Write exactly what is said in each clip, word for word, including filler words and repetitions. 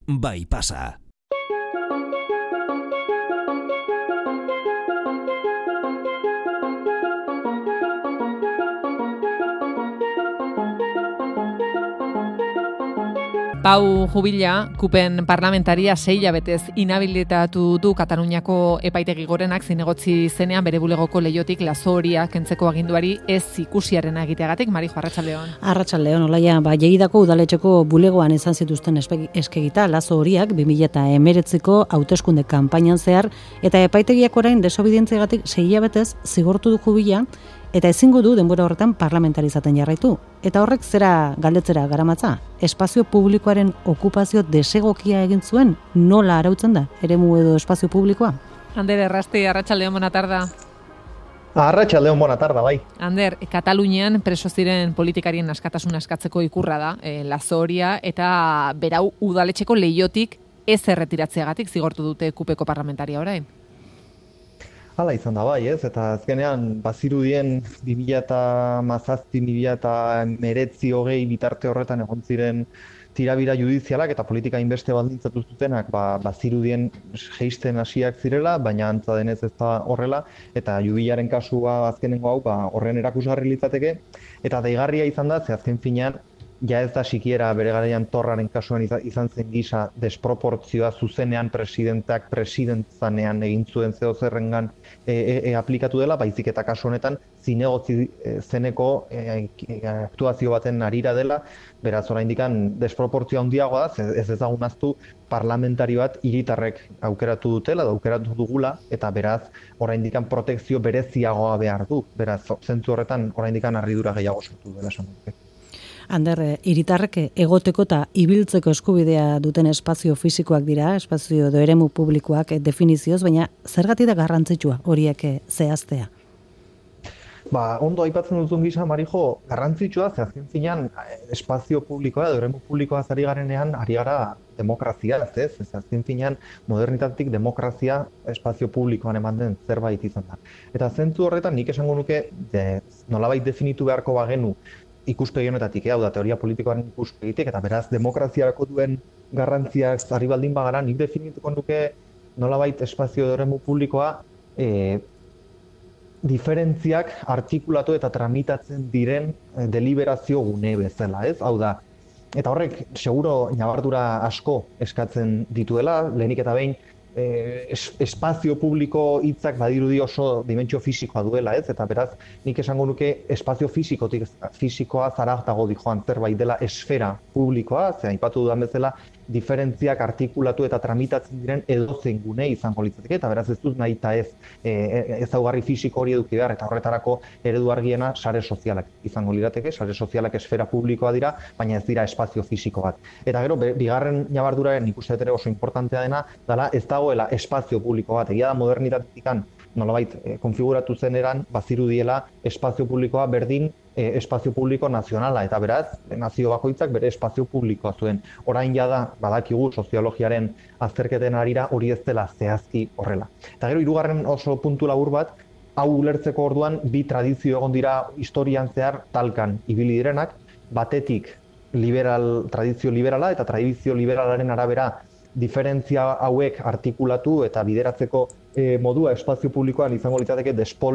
bai pasa. Pau Jubila, kupen parlamentaria sei hilabetez inhabilitatu du Kataluniako epaitegi gorenak zinegotzi zenean bere bulegoko leihotik lazo horia kentzeko aginduari ez ikusiaren egiteagatik. Marijo, arratsaldeon. Arratsaldeon, Olaia, ba Lleidako udaletxeko bulegoan izan zituzten eskegita lazo horiak bi mila hemeretziko hauteskunde kanpainan zehar eta epaitegiak orain desobedientziagatik sei hilabetez zigortu du Jubila. Eta ezingo du denbora horretan parlamentarizaten jarraitu. Eta horrek zera galdetzera garamatza? Espazio publikoaren okupazio desegokia egin zuen? Nola arautzen da? Eremu edo espazio publikoa? Ander, errasti, arratsaldeon, bona tarda. Arratsaldeon, bona tarda, bai. Ander, Katalunian preso ziren politikarien askatasuna askatzeko ikurra da, e, lazo horia, eta berau udaletxeko leihotik ez erretiratzeagatik zigortu dute kupeko parlamentaria orain. Hala izan da bai, ez? Eta azkenean bazirudien bi mila hamazazpi bi mila hemeretzi hogei bitarte horretan egon ziren tirabira judizialak eta politika inbeste baldintzatu zutenak, ba, bazirudien jeisten hasiak zirela, baina antza denez ez da horrela, eta Jubilaren kasua azkenengo hau ba, horren erakusgarri litzateke, eta deigarria izan da, ze azken finean, ja ez da sikiera bere garaian Torraren kasuan izan zen gisa desproportzioa zuzenean presidenteak presidentzanean egin zuen zeo zerrengan e, e, e, aplikatu dela, baizik eta kasu honetan zinegotzi e, zeneko e, e, aktuazio baten arira dela, beraz oraindikan desproportzioa handiagoa da, ez ezagun aztu parlamentari bat hiritarrek aukeratu dutela, da aukeratu dugula, eta beraz oraindikan protekzio bereziagoa behar du, beraz zentzu horretan oraindikan harridura gehiago sortu dela esan dute. Ander, hiritarrek egoteko eta ibiltzeko eskubidea duten espazio fisikoak dira, espazio edo eremu publikoak definizioz, baina zergatik da garrantzitsua horiek zehaztea? Ba, ondo aipatzen duzun gisa, Marijo, garrantzitsua, ze azken finean espazio publikoa edo eremu publikoa ari garenean ari gara demokrazia, ez ez? Azken finean modernitatetik demokrazia espazio publikoan eman den zerbait izan da. Eta zentzu horretan nik esango nuke de, nolabait definitu beharko bagenu ikuspegi honetatik, hau da, teoria politikoaren ikuspegitik, eta beraz, demokraziarako duen garrantziak ari baldin bagara, nik definituko nuke nolabait espazio eremu publikoa e, diferentziak artikulatu eta tramitatzen diren e, deliberazio gune bezala, ez? Hau da, eta horrek, seguro, nabardura asko eskatzen dituela, lehenik eta behin, Eh, es, espazio publiko hitzak badirudi oso dimentsio fisikoa duela, ez? Eta beraz, nik esango nuke espazio fisikotik fisikoa zaragtago dijoan zerbait dela esfera publikoa, ze aipatu dudan bezala, diferentziak artikulatu eta tramitatzen diren edozein gune izango litzateke, eta beraz ez dut nahi eta ez e, ezaugarri fisiko hori eduki behar, eta horretarako eredu argiena sare sozialak izango lirateke, sare sozialak esfera publikoa dira, baina ez dira espazio fisiko bat. Eta gero, bigarren nabarduraren ikuste ere oso importantea dena, dela ez dagoela espazio publiko bat, egia da modernitatikan nolabait e, konfiguratu zeneran bazirudiela espazio publikoa berdin e, espazio publiko nazionala, eta beraz, nazio bakoitzak bere espazio publikoa zuen. Orain jada, badakigu soziologiaren azterketen arira hori ez dela zehazki horrela. Eta gero, hirugarren oso puntu labur bat, hau ulertzeko orduan bi tradizio egon dira historian zehar talkan ibili direnak, batetik liberal, tradizio liberala eta tradizio liberalaren arabera diferentzia hauek artikulatu eta bideratzeko e, modua espazio publikoan izango litzateke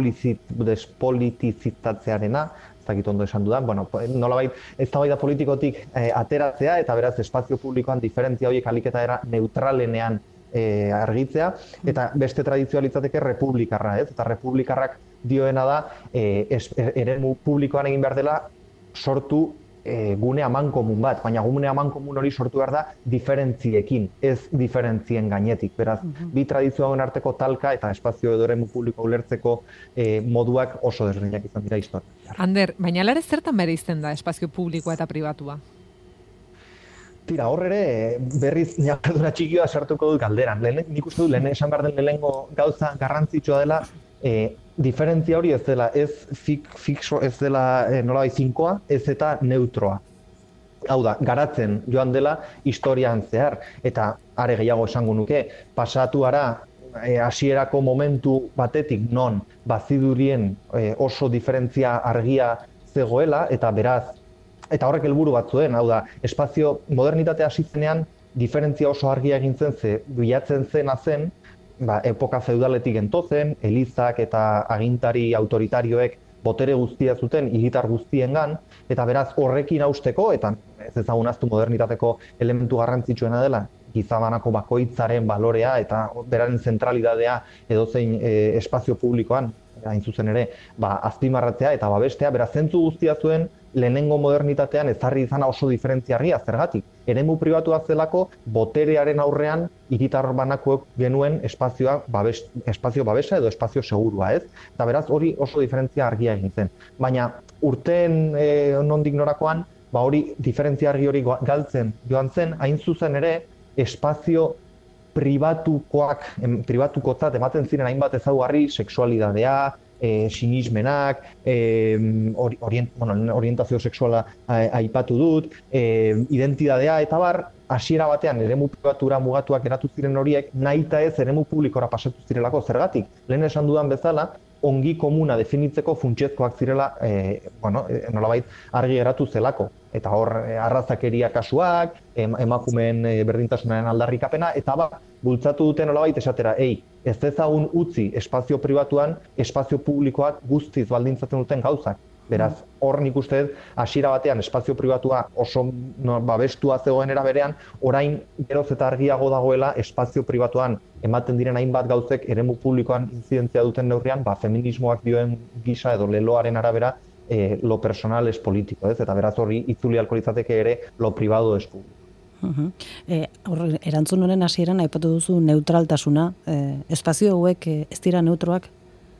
despolitizatzearena, ez dakit ondo esan dudan, bueno, nolabait eztabaida politikotik e, ateratzea eta beraz espazio publikoan diferentzia horiek aliketa neutralenean e, argitzea, eta beste tradizioa litzateke republikarra, ez? Eta republikarrak dioena da e, es, eremu publikoan egin behar dela sortu E, gune amankomun bat, baina gune amankomun hori sortu behar da diferentziekin, ez diferentzien gainetik. Beraz, uh-huh. bi tradizioen arteko talka eta espazio edo eremu publiko ulertzeko e, moduak oso desberdinak izan dira historia. Ander, baina alare zertan bereizten da espazio publikoa eta pribatua? Tira, hor ere, berriz nabardura txikioa sartuko dut galderan. Lehen, nik uste dut, lehen esan behar den lehenengo gauza garrantzitsua dela, e, diferentzia hori ez dela, ez fik, fixo, ez dela e, nolabait finkoa, ez eta neutroa. Hau da, garatzen joan dela historian zehar, eta are gehiago esango nuke, pasatu ara hasierako e, momentu batetik non bazidurien e, oso diferentzia argia zegoela, eta beraz, eta horrek helburu bat zuen, hau da, espazio modernitatea hasi zenean diferentzia oso argia egin zen, ze bilatzen zena zen, ba, epoka feudaletik gentozen, elizak eta agintari autoritarioek botere guztia zuten hiritar guztiengan, eta beraz horrekin hausteko, eta ez ezagun ahaztu modernitateko elementu garrantzitsuena dela, gizabanako bakoitzaren balorea eta beraren zentralidadea edozein e, espazio publikoan, hain zuzen ere, ba, azpimarratzea eta babestea, beraz zentzu guztia zuen lehenengo modernitatean ezarri izana oso diferentziarria, zergatik. Eremu pribatua zelako boterearen aurrean hiritar banakoek genuen espazioa babes, espazio babesa edo espazio segurua, ez? Eta beraz hori oso diferentzia argia egin zen. Baina urteen e, nondik norakoan, ba hori diferentzia argi hori galtzen joan zen, hain zuzen ere espazio pribatukoak, em, pribatukotzat ematen ziren hainbat ezaugarri, sexualidadea, E, sinismenak, e, orient, bueno, orientazio sexuala aipatu dut, e, identidadea eta bar, hasiera batean eremu pribatura mugatuak geratu ziren horiek, nahita ez eremu publikora pasatu zirelako, zergatik. Lehen esan dudan bezala, ongi komuna definitzeko funtsezkoak zirela, e, bueno, e, nolabait argi geratu zelako. Eta hor, e, arrazakeria kasuak, em, emakumeen e, berdintasunaren aldarrikapena, eta ba, bultzatu duten nolabait esatera, ei, ez ezagun utzi espazio pribatuan, espazio publikoak guztiz baldintzatzen duten gauzak. Beraz, hor nik uste dut, hasiera batean espazio pribatua oso no, babestua zegoenera berean, orain geroz eta argiago dagoela espazio pribatuan ematen diren hainbat gauzek eremu publikoan inzidentzia duten neurrian, ba, feminismoak dioen gisa edo leloaren arabera, eh, lo personal es politiko, ez? Eta beraz hori itzuli ahalko litzateke ere lo privado es público. Uh-huh. E, or, erantzun honen hasieran aipatu duzu neutraltasuna, e, espazio hauek e, ez dira neutroak?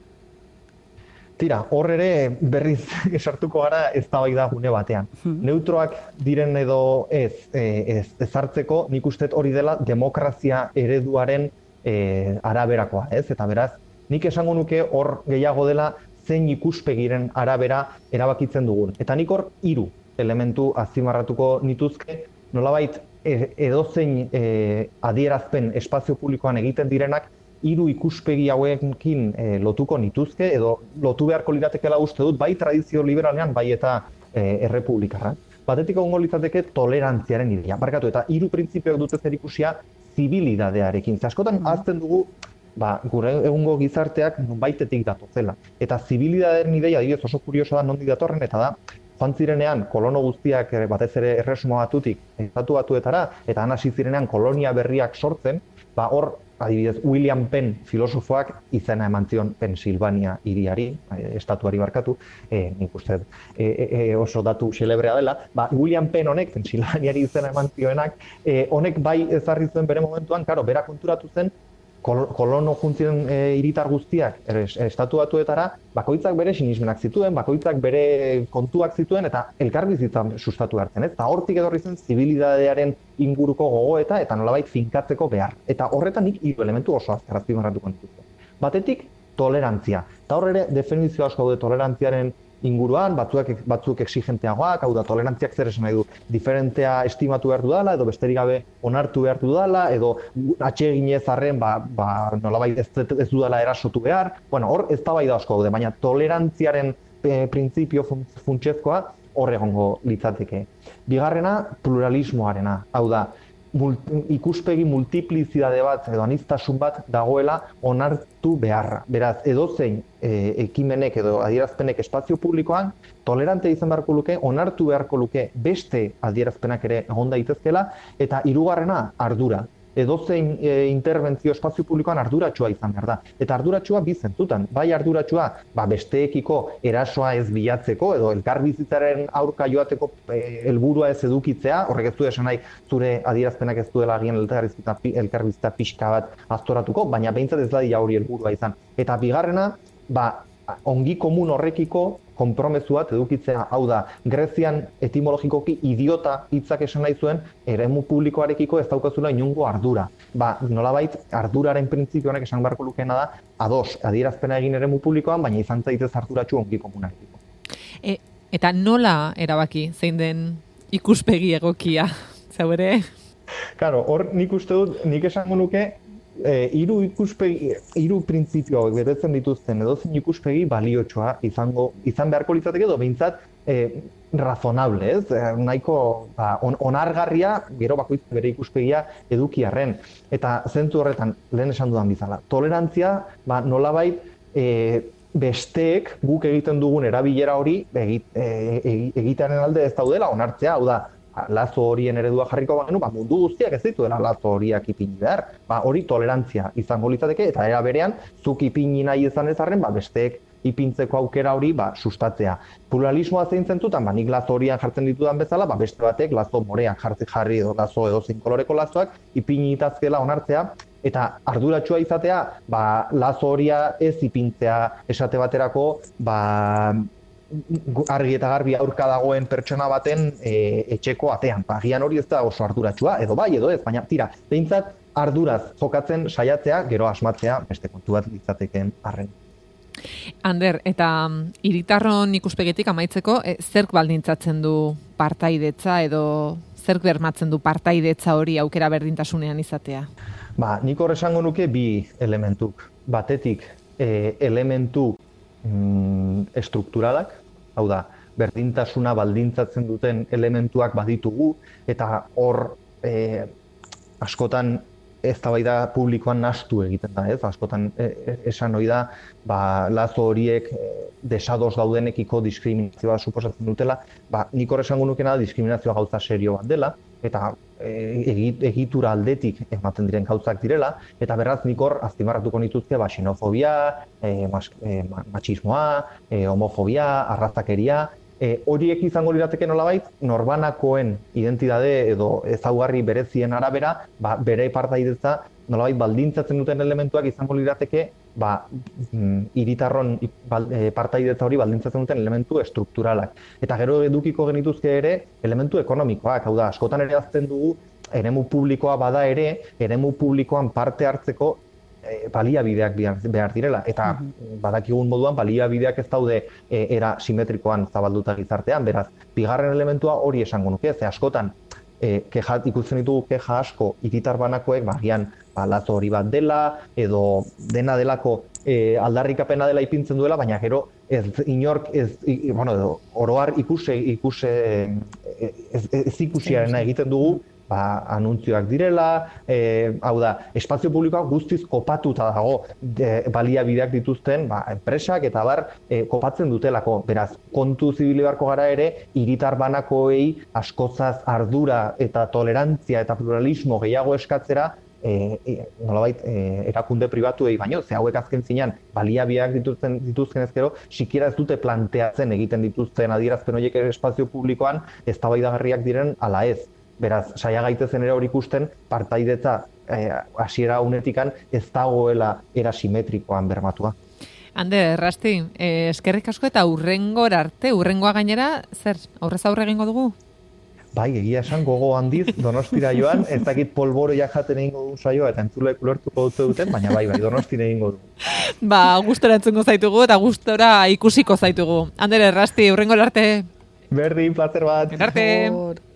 Tira, hor ere berriz esartuko gara eztabaida gune batean. Uh-huh. Neutroak diren edo ez, ez ezartzeko, nik uste hori dela demokrazia ereduaren e, araberakoa, ez? Eta beraz, nik esango nuke hor gehiago dela zein ikuspegiren arabera erabakitzen dugun. Eta nik hor hiru elementu azpimarratuko nituzke, nolabait edozein e, adierazpen espazio publikoan egiten direnak hiru ikuspegi hauekin e, lotuko nituzke edo lotu beharko liratekeela uste dut bai tradizio liberalean bai eta e, errepublikarra. Batetik egongo litzateke tolerantziaren idea. Barkatu eta hiru printzipioak dute zerikusia zibilidadearekin. Askotan ahazten dugu ba, gure egungo gizarteak nonbaitetik datozela. Eta zibilidadearen ideia adibidez oso kurioso da nondik datorren eta da joan zirenean kolono guztiak batez ere erresuma batutik estatu batuetara eta han hasi zirenean kolonia berriak sortzen, ba hor adibidez William Penn filosofoak izena eman zion Pensilvania hiriari, estatuari barkatu, e, nik uste e, e, oso datu xelebrea dela, ba William Penn honek Pensilvaniari izena eman zioenak, e, honek bai ezarri zuen bere momentuan, karo, bera konturatu zen kolono juntzien e, hiritar guztiak er, estatu batuetara, bakoitzak bere sinismenak zituen, bakoitzak bere kontuak zituen, eta elkarbizitzan sustatu hartzen, ez? Eta hortik edorri zen zibilidadearen inguruko gogoeta eta nolabait finkatzeko behar. Eta horretan nik hiru elementu oso azpimarratuko dituzte. Batetik, tolerantzia. Eta hor ere definizio asko daude tolerantziaren inguruan, batzuek, batzuk exigenteagoak, hau da, tolerantziak zer esan nahi du, diferentea estimatu behar dudala, edo besterik gabe onartu behar dudala, edo atseginez arren, ba, ba, nolabait ez, ez dudala erasotu behar. Bueno, hor ez da bai da asko daude, baina tolerantziaren e, printzipio funtsezkoa hor egongo litzateke. Bigarrena, pluralismoarena, hau da, Multi, ikuspegi multiplizidade bat edo aniztasun bat dagoela onartu beharra. Beraz, edozein e, ekimenek edo adierazpenek espazio publikoan tolerante izan beharko luke, onartu beharko luke beste adierazpenak ere egon daitezkela, eta hirugarrena ardura. Edozein e, interbentzio espazio publikoan arduratsua izan behar da. Eta arduratsua bi zentutan. Bai arduratsua ba, besteekiko erasoa ez bilatzeko edo elkarbizitzaren aurka joateko e, helburua ez edukitzea, horrek ez du esan nahi zure adierazpenak ez duela agian elkarbizitza, elkarbizitza pixka bat aztoratuko, baina behintzat ez da hori helburua izan. Eta bigarrena, ba, ongi komun horrekiko konpromesu bat edukitzea, hau da, Grezian etimologikoki idiota hitzak esan nahi zuen, eremu publikoarekiko ez daukazula inongo ardura. Ba, nolabait, arduraren printzipio honek esan beharko lukeena da, ados, adierazpena egin eremu publikoan, baina izan zaitez arduratsu ongi komunarekiko. E, eta nola erabaki zein den ikuspegi egokia, zau ere? Claro, hor nik uste dut, nik esango nuke, E, hiru ikuspegi, hiru printzipio hauek betetzen dituzten edozein ikuspegi baliotsua izango izan beharko litzateke edo behintzat e, razonable, ez? E, nahiko ba, on, onargarria, gero bakoitz bere ikuspegia edukiarren. Eta zentzu horretan, lehen esan dudan bizala, tolerantzia, ba, nolabait, e, besteek guk egiten dugun erabilera hori egit, e, egitearen alde ez daudela onartzea, hau da, lazo horien eredua jarriko bagenu, ba, mundu guztiak ez dituela lazo horiak ipini behar. Ba, hori tolerantzia izango litzateke, eta era berean, zuk ipini nahi izan ezarren, ba, besteek ipintzeko aukera hori ba, sustatzea. Pluralismoa zein zentutan, ba, nik lazo horian jartzen ditudan bezala, ba, beste batek lazo moreak jartzen jarri edo lazo edo zinkoloreko lazoak ipini itazkela onartzea, eta arduratsua izatea, ba, lazo horia ez ipintzea esate baterako, ba, argi eta garbi aurka dagoen pertsona baten e, etxeko atean. Ba, agian hori ez da oso arduratsua, edo bai, edo ez, baina tira, behintzat arduraz jokatzen saiatzea, gero asmatzea beste kontu bat litzateken arren. Ander, eta hiritarron ikuspegitik amaitzeko, e, zerk baldintzatzen du partaidetza edo zerk bermatzen du partaidetza hori aukera berdintasunean izatea? Ba, nik hor esango nuke bi elementuk. Batetik, e, elementu mm, estrukturalak, hau da, berdintasuna baldintzatzen duten elementuak baditugu, eta hor e, askotan eztabaida publikoan nahastu egiten da, ez? Askotan e, esan ohi da, ba, lazo horiek e, desados daudenekiko diskriminazioa suposatzen dutela, ba, nik hor esango nukena diskriminazioa gauza serio bat dela, eta e, egitura aldetik ematen diren gauzak direla, eta beraz nik hor azpimarratuko nituzke ba, xenofobia, e, mas, e, matxismoa, e, homofobia, arrazakeria, E, horiek izango lirateke nolabait, norbanakoen identitate edo ezaugarri berezien arabera, ba, bere partaidetza nolabait baldintzatzen duten elementuak izango lirateke, ba, hiritarron partaidetza hori baldintzatzen duten elementu estrukturalak. Eta gero edukiko genituzke ere elementu ekonomikoak, hau da, askotan ere azten dugu, eremu publikoa bada ere, eremu publikoan parte hartzeko baliabideak behar direla, eta badakigun moduan baliabideak ez daude e, era simetrikoan zabalduta gizartean, beraz, bigarren elementua hori esango nuke, ze askotan e, keja, ikusten ditugu keja asko hiritar banakoek, bagian ba, lazo hori bat dela, edo dena delako e, aldarrikapena dela ipintzen duela, baina gero ez inork, ez, i, bueno, edo, oroar ikuse, ikuse ez, ez ikusiarena egiten dugu, ba, anuntzioak direla, e, hau da, espazio publikoak guztiz kopatuta dago de, baliabideak dituzten ba, enpresak eta bar e, kopatzen dutelako. Beraz, kontu zibili beharko gara ere, hiritar banakoei askozaz ardura eta tolerantzia eta pluralismo gehiago eskatzera, E, e, nolabait, e, erakunde pribatuei baino, ze hauek azken zinean baliabideak dituzten, dituzten ezkero, sikiera ez dute planteatzen egiten dituzten adierazpen horiek espazio publikoan eztabaidagarriak diren ala ez. Beraz, saia gaitezen ere hori ikusten, partaidetza hasiera eh, unetikan ez dagoela era simetrikoan bermatua. Hande, Rasti, eh, eskerrik asko eta hurrengor arte, hurrengoa gainera, zer, aurrez aurre egingo dugu? Bai, egia esan gogo handiz, Donostira joan, ez dakit polboroiak jaten egingo du saioa, eta entzulek ulertuko dute duten, baina bai, bai, Donostira egingo du. Ba, gustora entzungo zaitugu eta gustora ikusiko zaitugu. Andere, Rasti, hurrengor arte. Berdin, placer bat. Arte.